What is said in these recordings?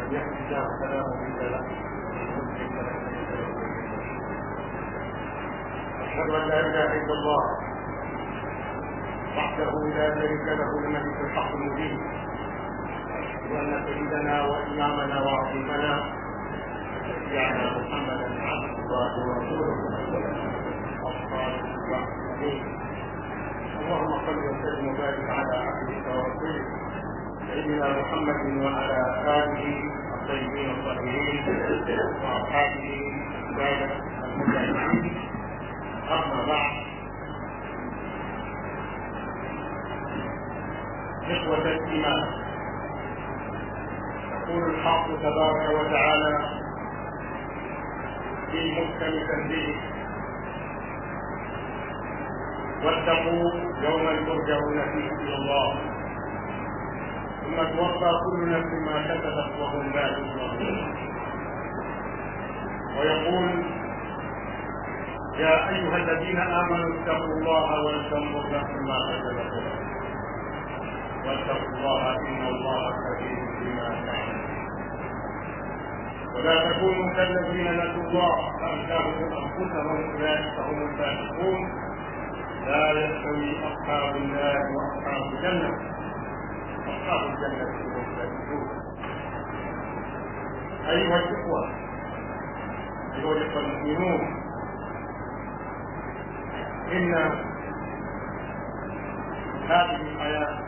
يهدي الله فلا مضل له ومن يضلل فلن تجد له وليا مرشدا. أشهد أن لا إله إلا الله وحده لا شريك له الملك الحق المبين. أشهد أن سيدنا وإمامنا وعظيمنا شفيعنا محمدا عبد الله ورسوله الصادق الأمين. اللهم صل وسلم وبارك على عبدك ورسولك سيدنا محمد وعلى آله الطيبين الطاهرين وأصحابه السادة المجاهدين. أما بعد، إخوة الإيمان، يقول الحق تبارك وتعالى في محكم تنزيله: واتقوا يوما ترجعون فيه إلى الله ثم توفى كل نفس ما كسبت وهم لا يظلمون. ويقول: يا أيها الذين آمنوا اتقوا الله ولتنظر نفس ما كسبت غدا واتقوا الله إن الله خبير بما تعملون. ولا تكونوا كالذين نسوا الله فأنساهم أنفسهم أولئك هم الفاسقون. لا يستوي أصحاب النار وأصحاب الجنة، أصحاب الجنة هم الفائزون. أيها الإخوة، أيها الإخوة المؤمنون، إن هذه الحياة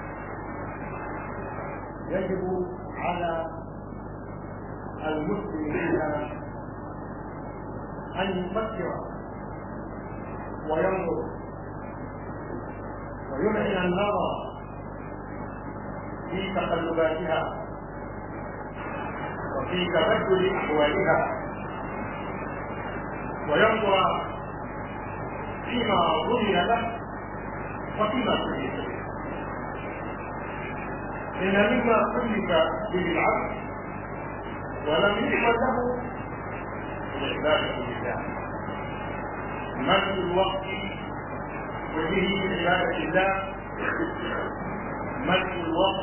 يجب على المسلم فيها أن يفكر وينظر ويمعن النظر في تقلباتها وفي تبدل أحوالها، وينظر فيما ضمن له وفيما كلف به. إن مما كلف به العبد ولم يحمل له العبادة لله، ملء الوقت كله بعبادة الله، ملء الوقت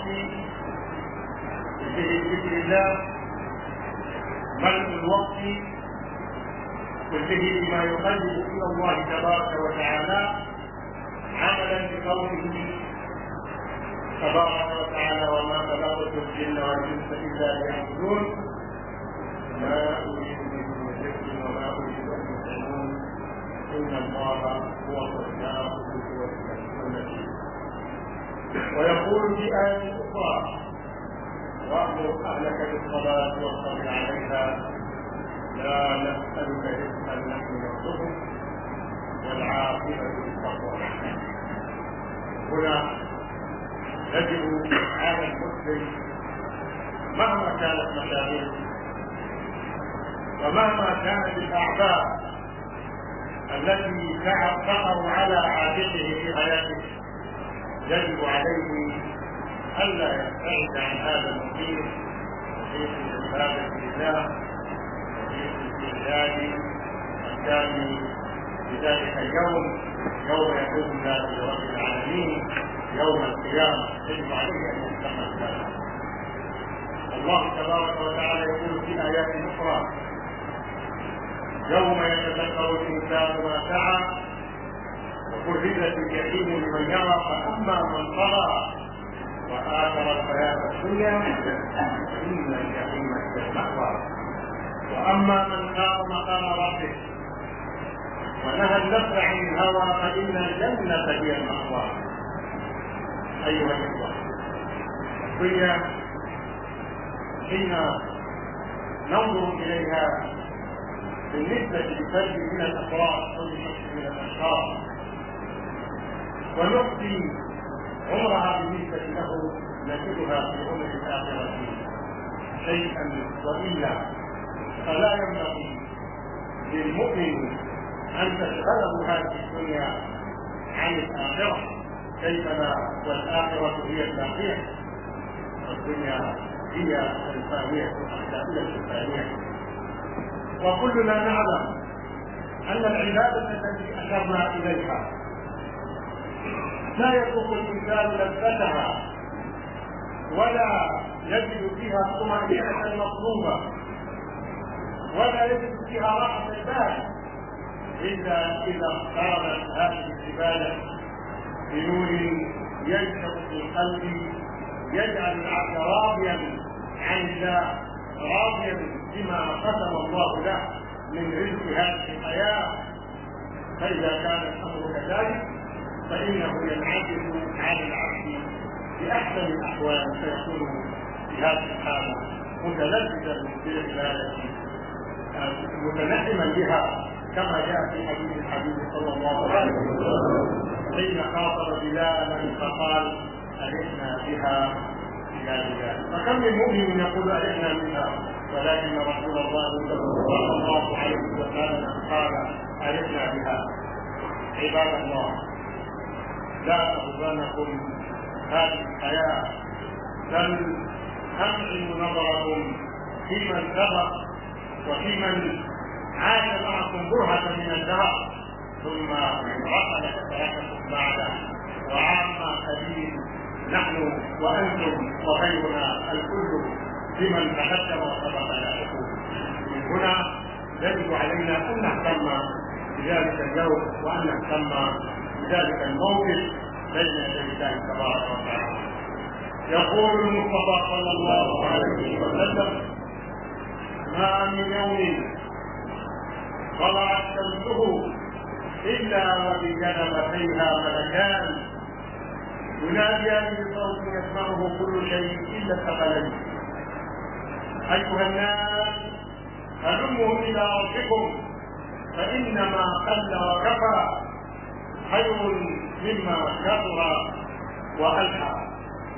كله بذكر الله، ملء الوقت كله بما يقرب إلى الله تبارك وتعالى، عملا بقوله تبارك وتعالى: وما خلقت الجن والإنس إلا ليعبدون ما أريد منهم من رزق وما أريد أن يطعمون إن الله هو الرزاق ذو القوة المتين. ويقول في آية أخرى: وأمر أهلك بالصلاة واصطبر عليها لا نسألك رزقا نحن نرزقك والعاقبة للتقوى. هنا يجب على المسلم مهما كانت مشاغله ومهما كانت الأعباء التي تقع على عاتقه في حياته، يجب عليه ألا يبتعد عن هذا المقيم وفي العبادة لله وفي استعداد الثاني لذلك اليوم، يوم يقوم الناس لرب العالمين يوم القيامة. يجب عليه أن يستقبل ذلك. الله تبارك وتعالى يقول في آيات أخرى: يوم يتذكر الإنسان ما سعى وبرزت الجحيم لمن يرى فأما من طغى وآثر الحياة الدنيا فإن الجحيم هي المأوى وأما من خاف مقام ربه ونهى النفس عن الهوى فإن الجنة هي المأوى. أيها الإخوة، الدنيا حين ننظر إليها بالنسبة لفرد من الأفراد أو لشخص من الأشخاص ونقضي عمرها بالنسبة له نجدها في عمر الآخرة شيئا، وإلا فلا ينبغي للمؤمن أن تشغله هذه الدنيا عن الآخرة، كيفما والآخرة هي الباقية والدنيا هي الفانية الأخلاقية الفانية. وكلنا نعلم أن العبادة التي أشرنا إليها لا يذوق الإنسان لذتها ولا يجد فيها الطمأنينة المطلوبة ولا يجد فيها راحة البال إلا إذا اقتربت هذه العبادة بنور ينشأ في القلب يجعل العبد راضيا عن الله، راضيا بما قسم الله له من رزق هذه الحياة. فإذا كان الأمر كذلك فإنه ينعكس على العبد بأحسن الأحوال، فيكون في هذه الحالة متلذذا بالعبادة متنعما بها، كما جاء في حديث الحبيب صلى الله عليه وسلم حين خاطب بلالا فقال: أرحنا بها إلى بلال. فكم من مؤمن يقول أرحنا بها، ولكن رسول الله صلى الله عليه وسلم قال: أرحنا بها. عباد الله، لا أغرنكم هذه الحياة، بل أمعن نظركم في من سبق وفي من عاش معكم برهة من الدهر ثم رحل فترككم بعده، وعام قليل نحن وأنتم وغيرنا الكل بمن تقدم وسبق لاحقون. من هنا يجب علينا أن نهتم بذلك اليوم وأن نهتم بذلك الموقف بين يدي الله تبارك وتعالى. يقول المصطفى صلى الله عليه وسلم: ما من يوم طلعت شمسه إلا وبجنبتيها ملكان يناديان بصوت يسمعه كل شيء إلا الثقلين: أيها الناس هلموا إلى ربكم فإنما قل وكفى خير مما كثر وألحى.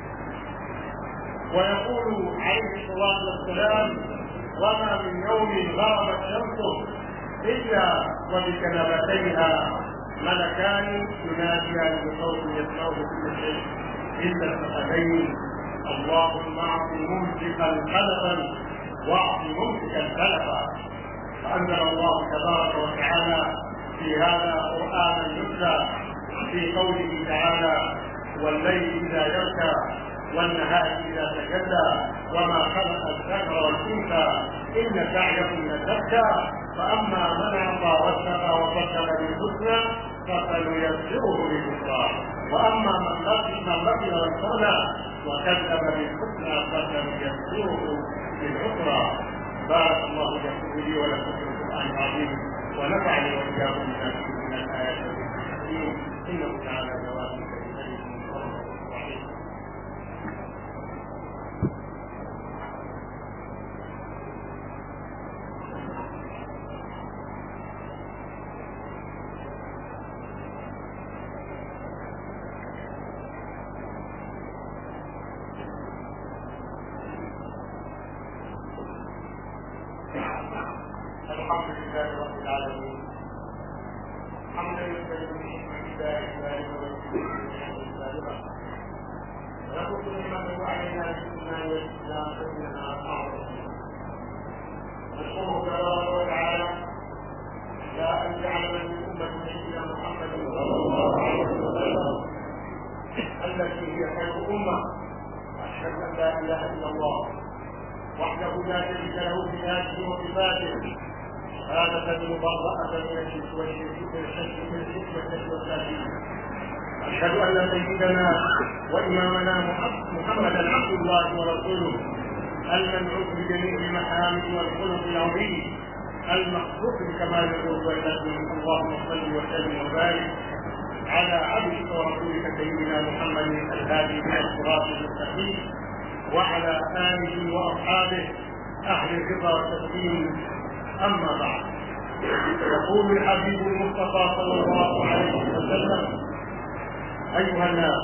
ويقول عليه الصلاة والسلام: وما من يوم غربت شمسه إلا وبجنبتيها ملكان يناديان بصوت يسمعه كل شيء إلا الثقلين: اللهم أعط ممسكا خلفا واعط ممسكا خلفا. فأنزل الله تبارك وتعالى في هذا قرآنا يتلى في قوله تعالى: والليل إذا يغشى والنهار إذا تجلى وما خلق الذكر والأنثى إن سعيكم لشتى فأما من أعطى واتقى وصدق بالحسنى فسنيسره لليسرى وأما من بخل واستغنى وكذب بالحسنى فسنيسره للعسرى. بارك الله لي ولكم في القرآن العظيم ونفعني وإياكم بما فيه من الآيات والحكيم، إنه تعالى جواد كريم رحيم. الحمد لله رب العالمين، حمدا يستلزم بحكمة الله السابقة، ونقول نعمته علينا بالإيمان والإسلام فإنها أعظم. نشكره تبارك وتعالى لا أن جعلنا من أمة سيدنا محمد صلى الله عليه وسلم التي هي خير أمة. أشهد أن لا إله إلا الله وحده لا شريك له في ذاته وصفاته، شهادة مبرأة من الشرك والتشريع. أشهد أن سيدنا وإمامنا محمدا عبد الله ورسوله المنعوت بجميع المحامد والخلق العظيم المخصوص بكمال الخلق والتسليم. اللهم صل وسلم وبارك على عبدك ورسولك سيدنا محمد الهادي إلى الصراط المستقيم وعلى آله وأصحابه أهل الرضا والتسليم. أما بعد، يقول الحبيب المصطفى صلى الله عليه وسلم: أيها الناس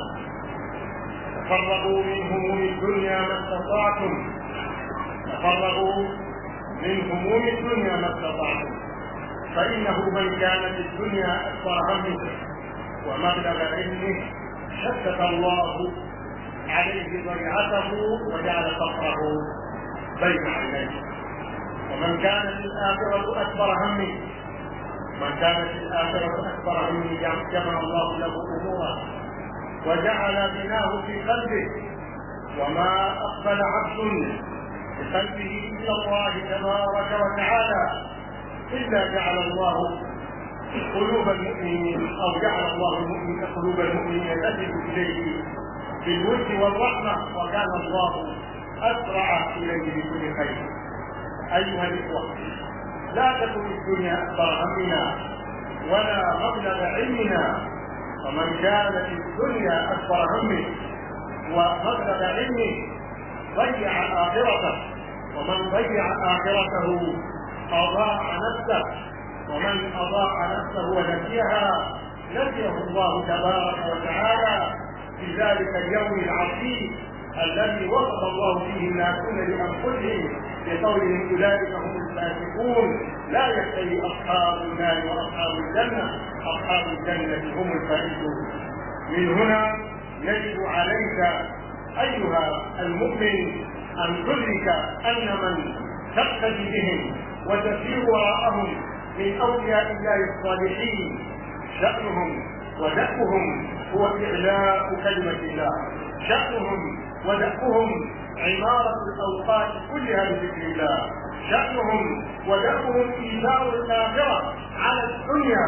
تفرغوا من هموم الدنيا ما استطعتم، تفرغوا من هموم الدنيا ما استطعتم، فإنه من كانت الدنيا أكبر همه ومبلغ علمه شتت الله عليه ضيعته وجعل فقره بين عينيه. ومن كانت الآخرة أكبر همه، من كانت الآخرة أكبر همه جمع الله له أموره وجعل غناه في قلبه وما أقبل عبد بقلبه إلى الله تبارك وتعالى إلا جعل الله قلوب المؤمنين أو جعل الله قلوب المؤمنين تجد إليه بالود والرحمة، وكان الله أسرع إليه بكل خير. أيها الإخوة، لا تكن الدنيا أكبر همنا ولا مبلغ علمنا، ومن كانت الدنيا أكبر همه ومبلغ علمه ضيع آخرته، ومن ضيع آخرته أضاع نفسه، ومن أضاع نفسه ونسيها نسيه الله تبارك وتعالى في ذلك اليوم العظيم الذي وصف الله فيه الناسون لأنفسهم بقولهم أولئك هم الفاسقون لا يستوي أصحاب النار وأصحاب الجنة، أصحاب الجنة هم الفائزون. من هنا يجب عليك أيها المؤمن أن تدرك أن من تقتدي بهم وتسير وراءهم من أولياء الله الصالحين شأنهم ودأبهم هو إعلاء كلمة الله، شأنهم ودأبهم عمارة الأوقات كلها بذكر الله، شأنهم ودأبهم إيثار الآخرة على الدنيا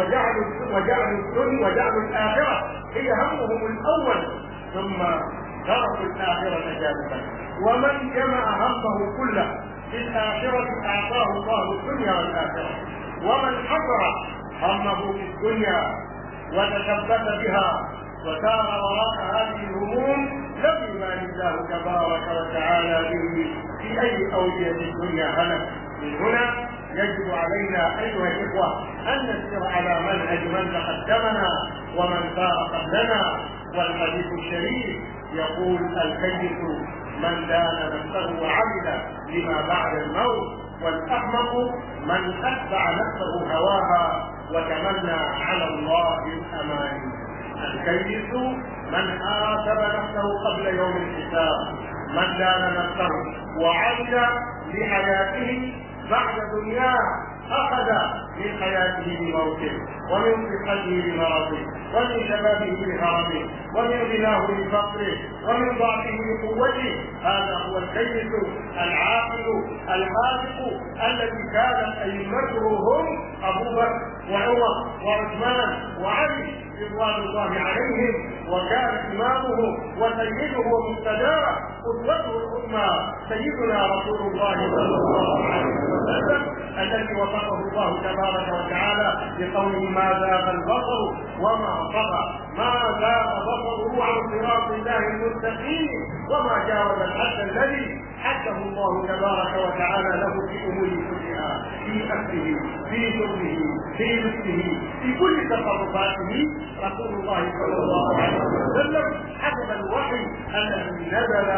وجعلوا الآخرة هي همهم الأول، ثم تركوا الآخرة جانبا. ومن جمع همه كله في الآخرة أعطاه الله الدنيا والآخرة، ومن حصر همه في الدنيا وتثبت بها وسار وراء هذه الهموم لم يبالي الله تبارك وتعالى به في أي أودية الدنيا هلك. من هنا يجب علينا أيها الإخوة أن نسير على منهج من تقدمنا ومن سار قبلنا. والحديث الشريف يقول: الكيس من دان نفسه وعمل لما بعد الموت، والأحمق من أتبع نفسه هواها وتمنى على الله الأماني. الكيس من حاسب نفسه قبل يوم الحساب، من دان نفسه وعمل لحياته بعد دنياه، أخذ من حياته بموته، ومن صحته بمرضه، ومن شبابه بهرمه، ومن غناه بفقره، ومن ضعفه بقوته. هذا هو الكيس العاقل الحاذق الذي كانت أئمته هم أبو بكر وعمر وعثمان وعلي رضوان الله عليهم، وكان إمامه وسيده ومقتداه قدوته العظمى سيدنا رسول الله صلى الله عليه وسلم، الذي وصفه الله تبارك وتعالى بقوله: ما زاغ البصر وما طغى، ما زاغ بصره عن صراط الله المستقيم، وما جاوز الحد الذي حده الله تبارك وتعالى له في اموره كلها، في اكله، في شربه، في لبسه، في كل تصرفاته. رسول الله صلى الله عليه وسلم حسب الوحي الذي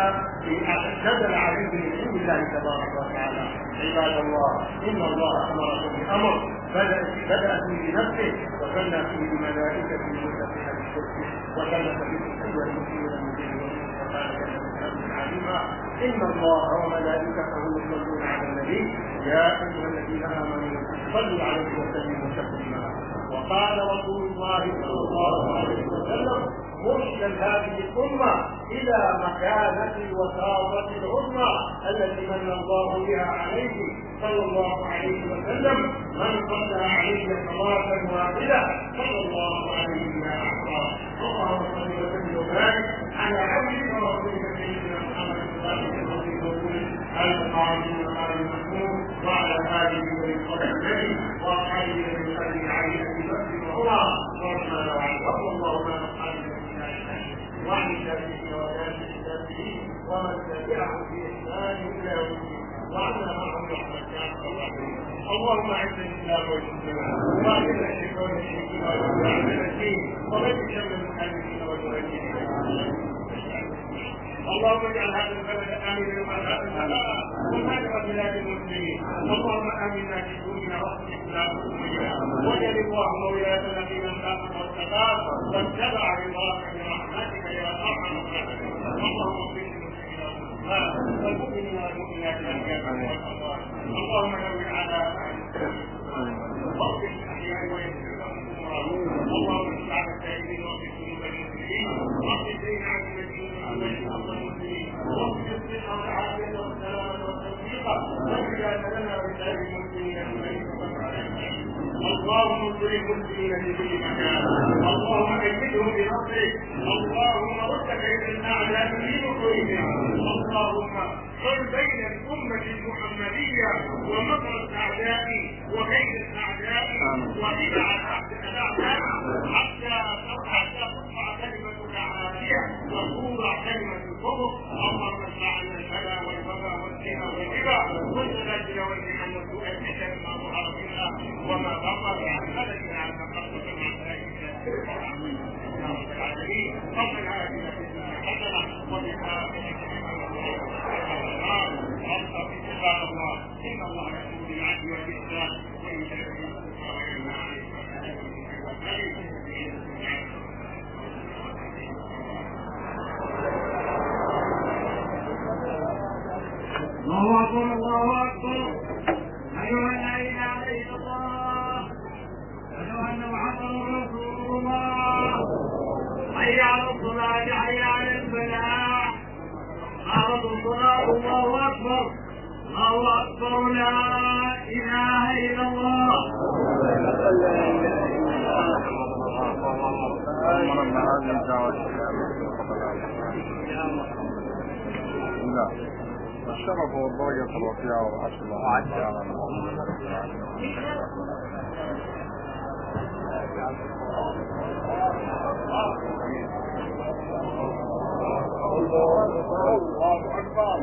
نزل عليه من عند الله تبارك وتعالى. عباد الله، ان الله امركم بامر بدأ فيه بنفسه وثنى فيه بملائكته المسبحة بالشرك، وثلث بكم ايها المسلمون المجرمين وقال عليما: ان الله وملائكته يصلون على النبي يا ايها الذين امنوا صلوا عليه وسلموا تسليما. وقال رسول الله صلى الله عليه وسلم مرشدا هذه الامه الى مكانه الوساطه العظمى التي من الله بها عليه صلى الله عليه وسلم: من صلى عليه صلاه واحده صلى الله عليه بها عشرا. اللهم صل وسلم وبارك على عبدك ورسولك سيدنا محمد صلى الله عليه وسلم القائم بالمقام المحمود وعلى اله وصحبه واصحابه من خير علي ابي بكر وعمر وعثمان وعلي رضي الله عن اصحابه وعن التابعين والتابعين ومن تبعهم باحسان الى يوم الدين وعنا معهم برحمتك يا ارحم الراحمين. اللهم اعز الاسلام والمسلمين واذل الشرك والمشركين واعز الدين وبشر شر المحاربين والمهاجرين. اللهم اجعل هذا البلد امنا وسائر وسائر بلاد المسلمين. اللهم امنا في دنيا واصلح لنا امورنا واجعل اللهم ولايتنا في من خافك واتقاك واتبع رضاك برحمتك يا ارحم الراحمين. اللهم اغفر للمسلمين والمسلمات والمؤمنين والمؤمنات الاحياء والاموات. اللهم نور على واغفر الاحياء ويسر لهم امورهم. اللهم اشفع التائبين واغفر ذنوب المسلمين واغفر دين عن المسلمين واجعل لنا ولسائر المسلمين اللهم انصر المسلمين في كل مكان، اللهم ايدهم بنصرك، اللهم رد كيد الاعداء في نصرهم، اللهم حل بين الامه المحمديه ومكر الاعداء وكيد الاعداء وبدع الاعداء حتى ترفع كلمتك عاليه وتوضع كلمه الكفر. اللهم ارفع عنا البلاء والوباء والزنا والربا والزلازل والمحن وسوء الفتن ما ظهر منها وما بطن عن ملكنا عن مقصد عن ذلك يا رب العالمين. ربنا اتنا في الدنيا حسنه وفي الاخره سبحان الله ان الله يامر بالعدل والاحسان وايتاء ذي القربى وينهى عن الفحشاء والمنكر الله أكبر الله أكبر. أشهد أن لا إله إلا الله، أشهد أن محمدا رسول الله. حي على الصلاة حي على الفلاح، قامت الصلاة. الله أكبر الله أكبر. لا إله إلا الله. الشرف والدرجة الرفيعة والعشر الله تعالى الله أكبر.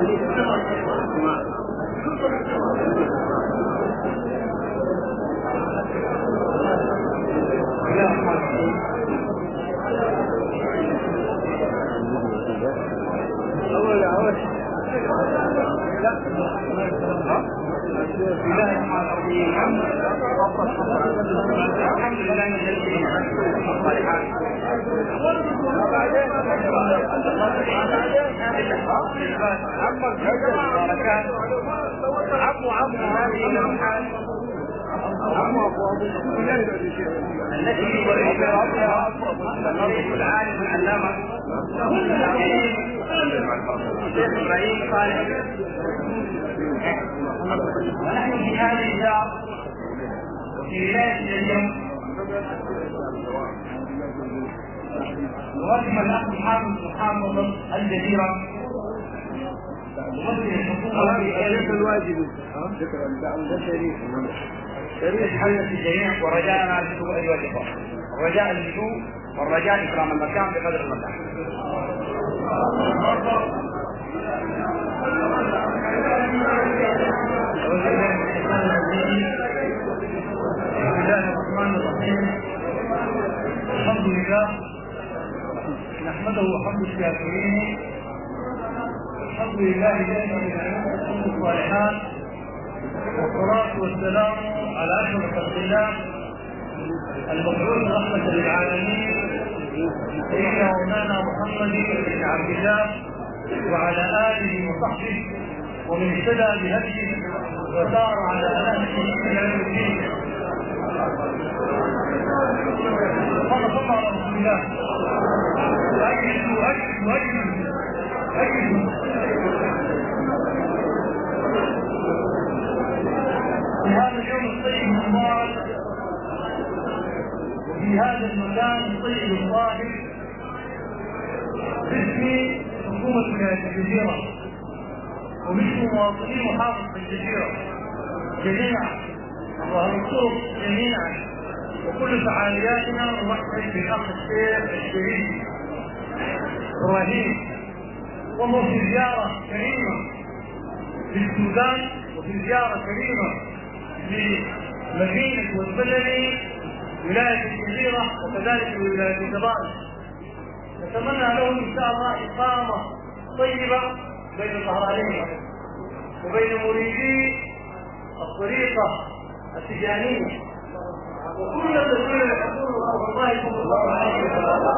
الحمد لله الذي الصالحات هذه الأمحال التي يبرئها العالم العلامة الشيخ إبراهيم صالح. ونحن في هذه الدار وفي ولاية اليوم نقدم الأخ محافظ الجزيرة ممثل الحكومة في الواجب شريف حل الجميع ورجاءنا اللجوء أيها الإخوة، الرجاء اللجوء والرجاء إكرام المكان بقدر المكان. بسم الله الرحمن الرحيم. الحمد لله نحمده حمد الشاكرين، الحمد لله الذي يعلمكم الصالحات، والصلاة والسلام على أشرف خلق الله المبعوث رحمة للعالمين سيدنا مولانا محمد بن عبد الله وعلى آله وصحبه ومن اهتدى بهديه وسار على نهجه إلى يوم الدين. صلى الله على رسول الله. في هذا اليوم الطيب المبارك وفي هذا المكان الطيب الطاهر باسم حكومة ولاية الجزيرة وباسم مواطني محافظة الجزيرة جميعا وهنصرف جميعا وكل فعالياتنا نرحب بالاخ الشيخ الشريف ابراهيم، وهو في زياره كريمه للسودان وفي زياره كريمه لمدينه والبلد ولايه الجزيره وكذلك ولايه الجبال. نتمنى له ان شاء الله اقامه طيبه بين الظهرانين وبين مريدي الطريقه التجانيه وكل الذين يحبون الله صلى الله عليه وسلم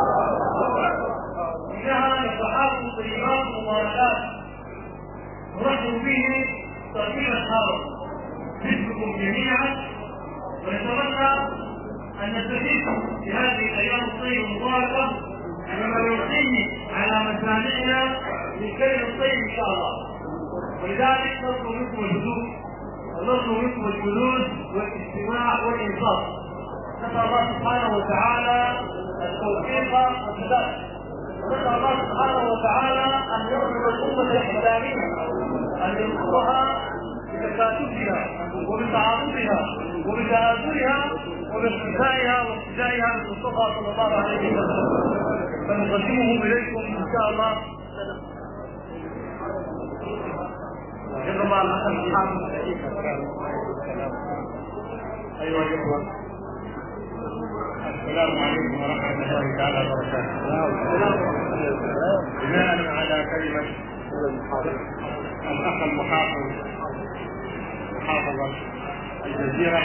انها نفحات طيبات ومباركات نرحب به ترتيب الحاضر باسمكم جميعا، ونتمنى ان نستفيد في هذه الايام الطيبه المباركه مما يعطيه على مسامعنا من كلمه الطيب ان شاء الله. ولذلك نطلب منكم الهدوء ونطلب منكم الجلوس والاستماع والانصات. نسأل الله سبحانه وتعالى التوفيق والسداد، ونسأل الله سبحانه وتعالى أن يرزق الأمة الإسلامية أن ينصرها بتكاتفها وبتعاطفها وبتآثرها وباقتدائها واقتدائها بالمصطفى صلى الله عليه وسلم. فنقدمه إليكم إن شاء الله. جزا الله الحمد. أيها الإخوة، السلام عليكم ورحمة الله تعالى وبركاته. بناء على كلمة الأخ المحافظ محافظة الجزيرة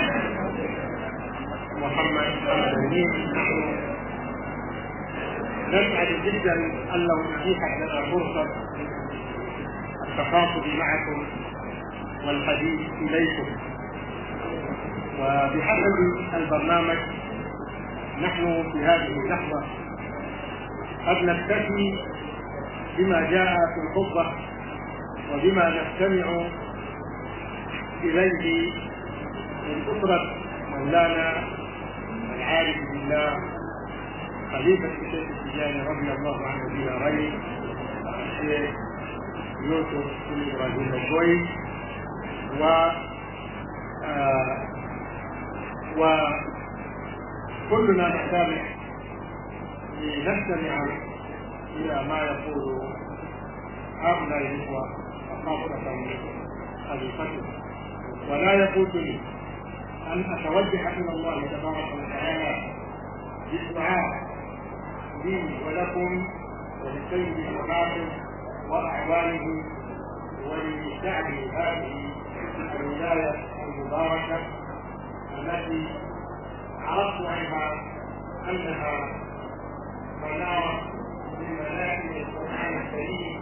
محمد الأمين، نحن نسعد جدا أن لو أتيحت لنا فرصة التخاطب معكم والحديث إليكم. وبحسب البرنامج نحن في هذه اللحظة قد نكتفي بما جاء في الخطبة وبما نستمع إليه من أسرة مولانا العارف بالله خليفة الشيخ التجاني رضي الله عنه بلا ريب الشيخ يوسف بن إبراهيم الشوي وكلنا نتابع لنستمع إلى ما يقول هؤلاء الإخوة خاصة خليفته، ولا يفوتني أن أتوجه إلى الله تبارك وتعالى بالدعاء لي ولكم ولسيد الحاكم وأعوانه ولشعب هذه الولاية المباركة التي عرفت عنها أنها منارة من مناحي القرآن الكريم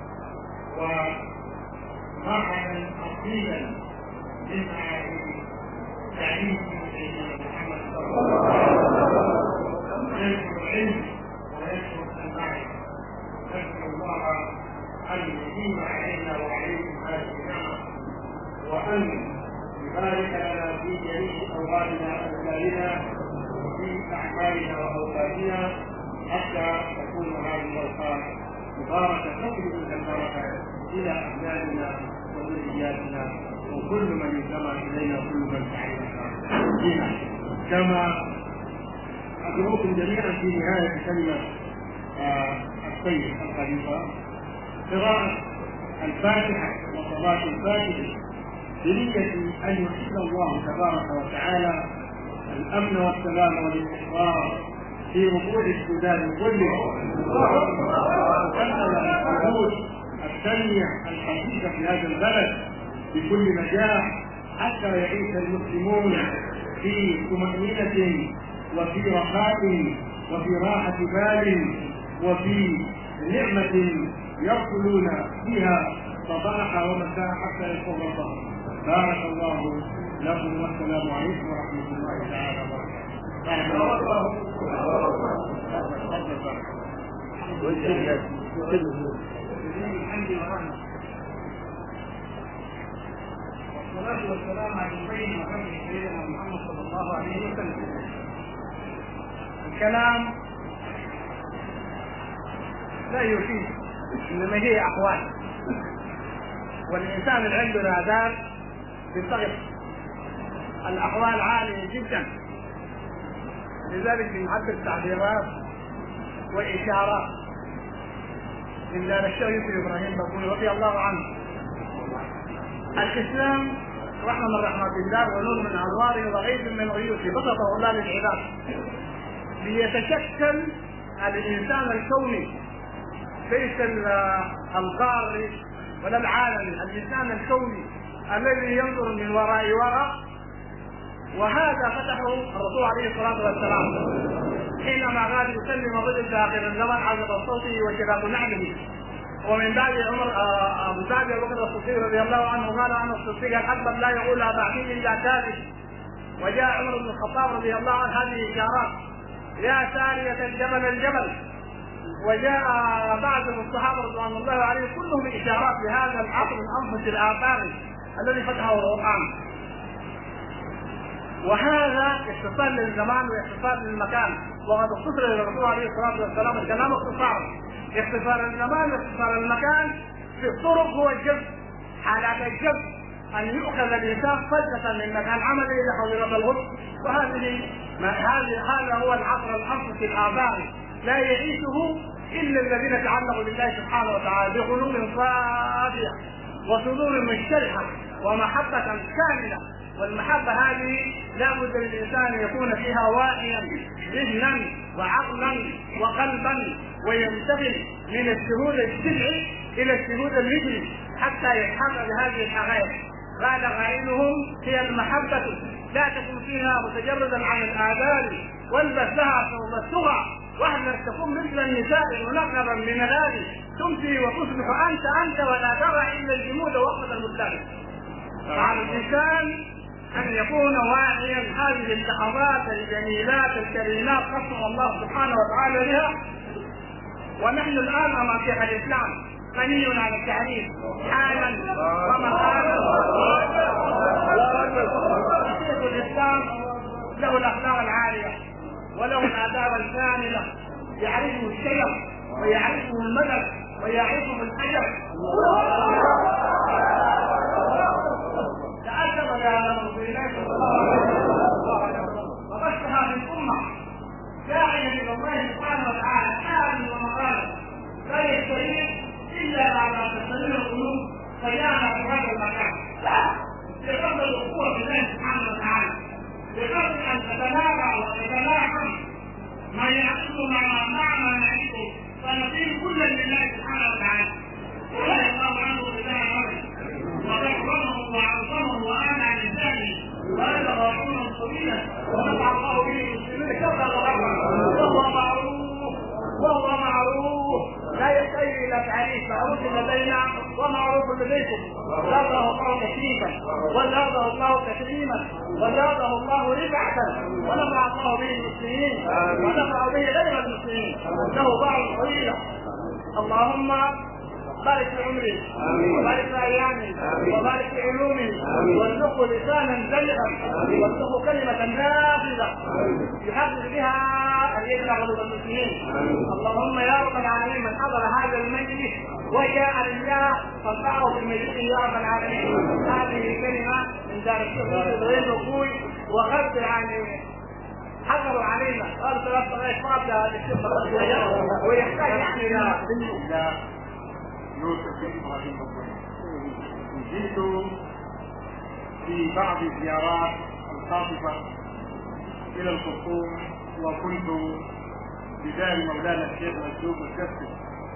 ومعهدا أصيلا من معاهد تعليم سيدنا محمد صلى الله عليه وسلم ينشر العلم وينشر المعرفة. نسأل الله أن يديم علينا وعليكم هذه النعمة، وأن يبارك لنا في جميع أوغادنا وأبداننا وفي أعمالنا وأوقاتنا حتى تكون هذه الأوقات مباركة تخرج من البركة إلى أبنائنا وذرياتنا وكل من ينتمى إلينا وكل من تعلمنا فينا. كما أدعوكم جميعا في نهاية كلمة السيد الخليفة قراءة الفاتحة وصلاة الفاتحة بنية أن يحل الله تبارك وتعالى الأمن والسلام والاستقرار في ربوع السودان كله، وأن الحدود التنمية الحقيقية في هذا البلد بكل نجاح حتى يعيش المسلمون في طمأنينة وفي رخاء وفي راحة بال وفي نعمة يصلون فيها صباحا ومساء حتى يلقوا ربهم. بارك الله لكم والسلام عليكم ورحمة الله تعالى وبركاته. والصلاة والسلام على سيدنا محمد صلى الله عليه وسلم. الكلام لا يفيد، انما هي احوال، والانسان اللي عنده نادار بالضغط الاحوال عاليه جدا، لذلك بنعبر تعبيرات واشارات من دار الشيخ يوسف ابراهيم بقول رضي الله عنه: الاسلام رحمه من رحمات الله ونور من انواره وغيث من غيوثه بسطه الله للعباد ليتشكل الانسان الكوني ليس القاري ولا العالمي، الانسان الكوني الذي ينظر من وراء وراء. وهذا فتحه الرسول عليه الصلاه والسلام حينما قال يسلم الرجل في اخر الزمن عزب صوته وشباب نعله، ومن بعد عمر ابو سعد بكر الصديق رضي الله عنه قال: انا الصديق الاكبر لا يقولها بعدي الا كاذب. وجاء عمر بن الخطاب رضي الله عنه هذه اشارات: يا سارية الجبل الجبل. وجاء بعض الصحابه رضوان الله عليهم كلهم اشارات لهذا العصر الانفس الاثاري الذي فتحه القران. وهذا اختصار للزمان واختصار للمكان، وقد اختصر للرسول عليه الصلاه والسلام الكلام اختصارا. اختصار الزمان واختصار المكان في الطرق هو الجذب، حالات الجذب ان يؤخذ الانسان فجأة من مكان عمله الى حضيرة الغد، هذا هو العصر الانفس الاثاري لا يعيشه الا الذين تعلقوا بالله سبحانه وتعالى بقلوب صافيه وصدور مشتركه ومحبه كامله. والمحبه هذه لا بد للانسان ان يكون فيها واعيا ذهنا وعقلا وقلبا، وينتقل من الشهود السبعي الى الشهود الرجلي حتى يتحقق بهذه الحقائق. قال قائلهم: هي المحبه لا تكون فيها متجردا عن الآذان، والبس لها ثوب الثغى، واحذر تكون مثل النساء منقبا من الآذي، تمسي وتصبح انت ولا ترى الا الجمود وقت المختلف. على الانسان ان يكون واعيا هذه اللحظات الجميلات الكريمات قسم الله سبحانه وتعالى بها. ونحن الان امام شيخ الاسلام غني عن التعريف حالا ومقالا. شيخ الاسلام له الاخلاق العاليه وله الاداب الكامله، يعرفه الشيخ ويعرفه المدد ويعرفه الحجر. تأدب على رسول الله صلى الله عليه وسلم وبثها في الامه داعيا الى الله سبحانه وتعالى حالا ومقالا، لا يستطيع الا بعد ان تستمر القلوب فجاءنا في هذا المكان بقدر القوة بالله سبحانه وتعالى، بقدر أن تتنابع وتتلاحم ما يعقل معنا نعيشه، فنصير كلا لله سبحانه وتعالى. ولا الله عنه بلا عمل وكرمه وعظمه وآل عن لسانه وهذا رسولا طويلا ونفع الله به المسلمين كما وهو معروف لا يحتاج الى تعريف، معروف لدينا ومعروف لديكم. زاده الله تشريفا وزاده الله تكريما وزاده الله رفعه ونفع الله به المسلمين ونفع به غير المسلمين، له بعض طويله. اللهم بارك في عمره وبارك في ايامه وبارك في علومه وارزقه لسانا زلقا وارزقه كلمه نافذه يحقق بها ان يجمع قلوب المسلمين. اللهم يا رب العالمين من حضر هذا المجلس وجاء لله فانفعه في مجلسه يا رب العالمين. هذه كلمه من دار الشيخ غير نقول وغفر عن حضروا علينا قالوا ثلاث دقائق فاضله للشيخ ويحتاج يعني الى يوسف بن ابراهيم الضيف. جئت في بعض الزيارات الخاطفه الى الخرطوم وكنت بدار مولانا الشيخ مسلوب الكفي،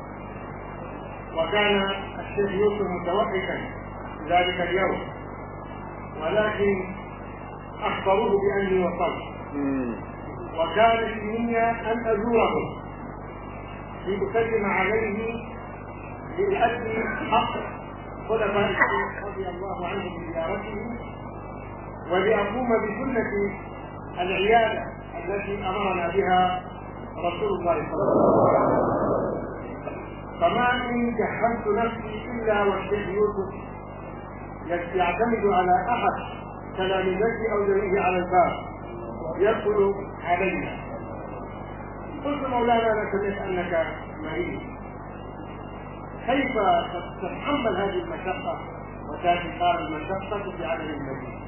وكان الشيخ يوسف متوقفا ذلك اليوم، ولكن اخبروه باني وصلت، وكان في نية ان ازوره لاسلم عليه لأجل حق خلفاء الشيخ رضي الله عنه بزيارته، ولأقوم بسنة العيادة التي أمرنا بها رسول الله صلى الله عليه وسلم. فما إن جهزت نفسي إلا والشيخ يوسف يعتمد على أحد تلامذته أو ذويه على الباب يدخل علينا. قلت مولانا أنا سمعت أنك مريض، كيف تتحمل هذه المشقة وتأتي قال المشقة في عدم المدينة.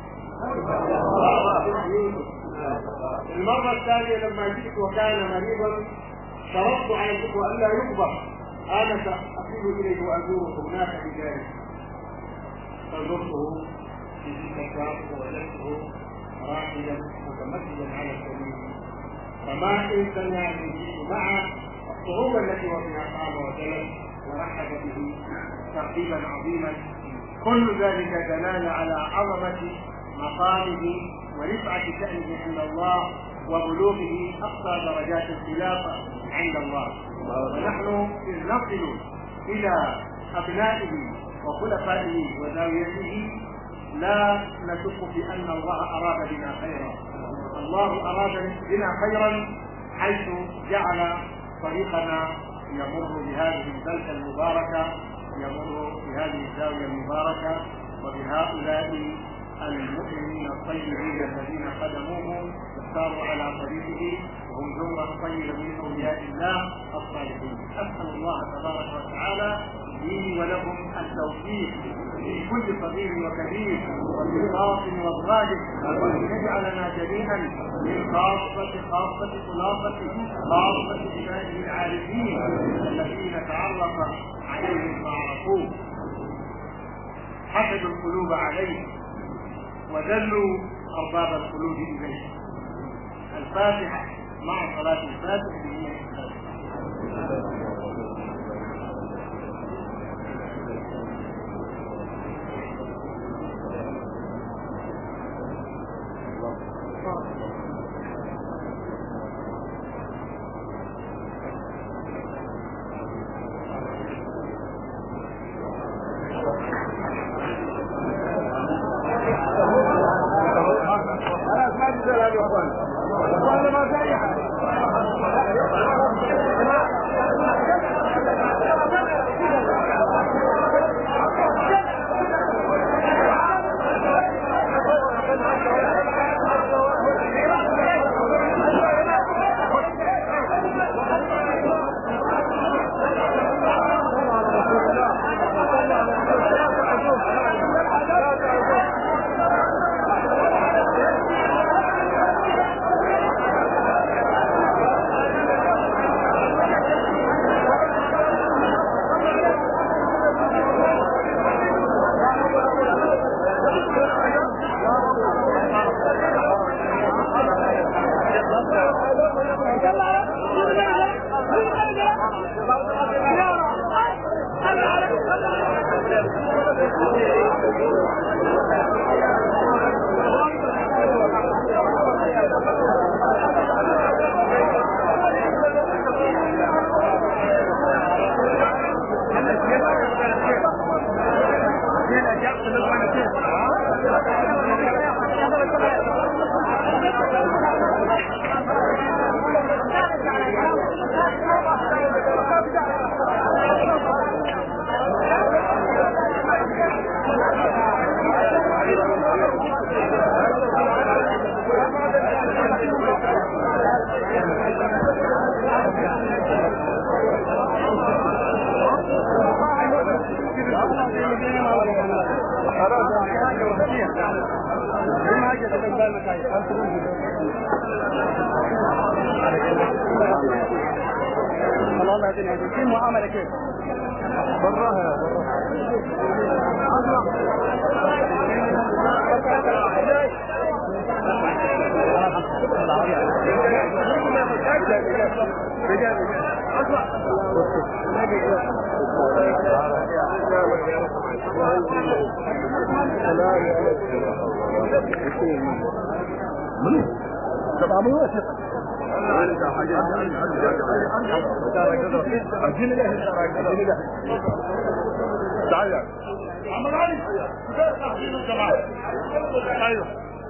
المرة الثانية لما جئت وكان مريضا شرطت على الإخوة ألا يقبض، أنا سأقيم إليه وأزوره هناك بذلك. فزرته في تلك الشهر ووجدته راحلا متمثلا على السبيل، فما إن سمع يجيب معه الصعوبة التي وفيها قام وجلس ورحب به ترحيبا عظيما. كل ذلك دلالة على عظمة مقامه ورفعة شأنه عند الله وبلوغه أقصى درجات الخلافة عند الله. ونحن إذ نصل إلى أبنائه وخلفائه وزاويته لا نشك في أن الله أراد بنا خيرا. الله أراد بنا خيرا حيث جعل طريقنا يمر بهذه البلدة المباركة، يمر بهذه الزاوية المباركة وبهؤلاء المؤمنين الطيبين الذين خدموه واختاروا على طريقه، وهم زمرة طيبة من أولياء الله الصالحين. أسأل الله تبارك وتعالى لي ولكم التوفيق في كل صغير وكبير وفي الباطن والظاهر، وأن يجعلنا جميعا من خاصة عباده العارفين الذين تعرف عليهم فعرفوه، حسدوا القلوب عليه وذلوا أرباب القلوب إليه. الفاتحة مع صلاة الفاتحة. ما الله يهدينا في معامله كيف براها تعال عمر علي كبار تحصيل الجماعة ايوه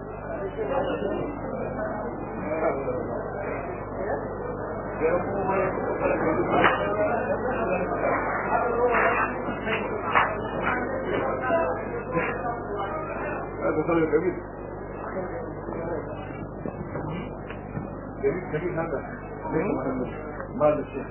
هذا طريق جميل جميل هذا ليس محمد مال الشيخ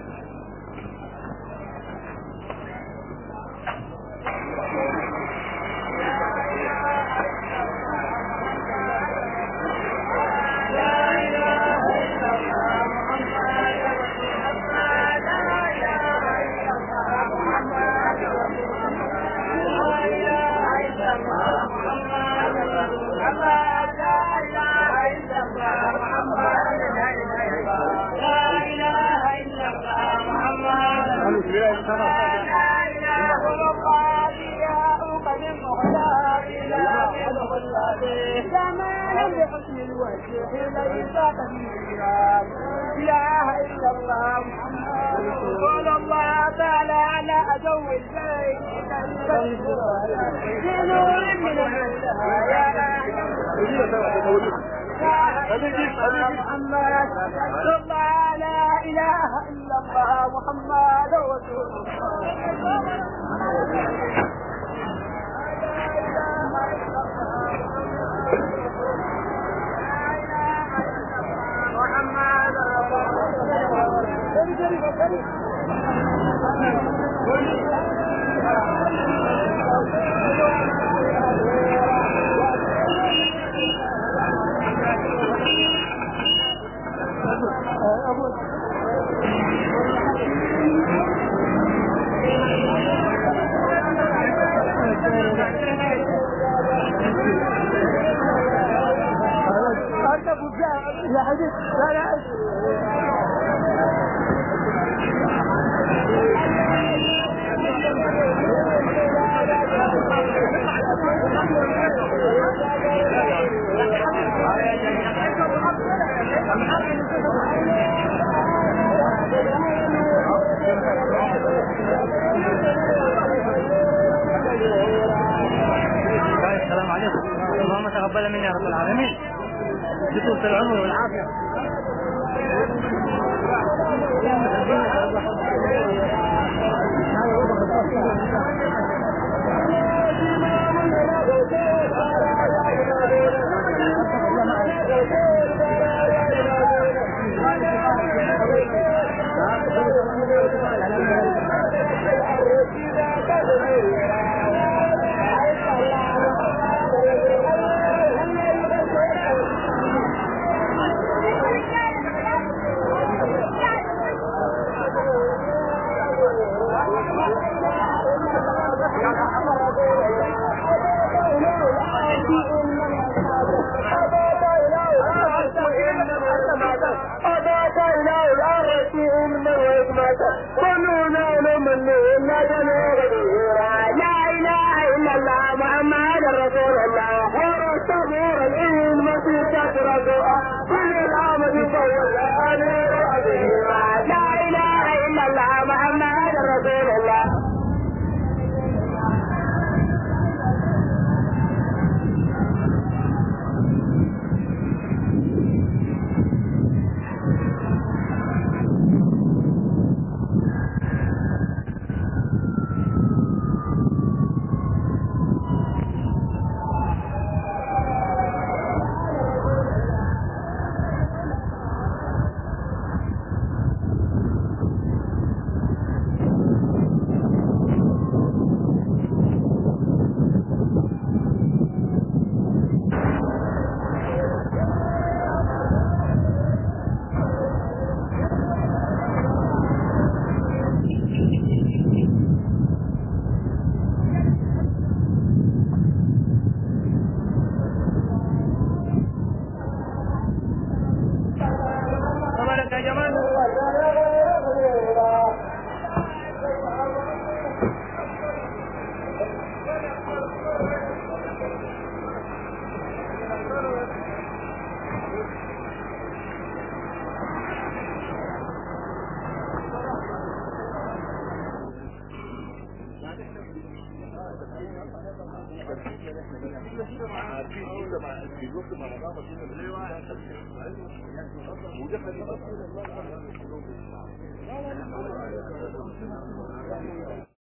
زمانا بحسن الوجه ليس قديرا لا اله الا الله محمد قال الله تعالى على عدو البيت بنور من الهدايا محمد الله لا اله الا الله محمد رسول الله يا حبيبي السلام عليكم. اللهم تقبل مني يا رب العالمين بطولة العمر والعافية. لا إله إلا الله محمد عارفين كده مع الوقت مع الرابط كده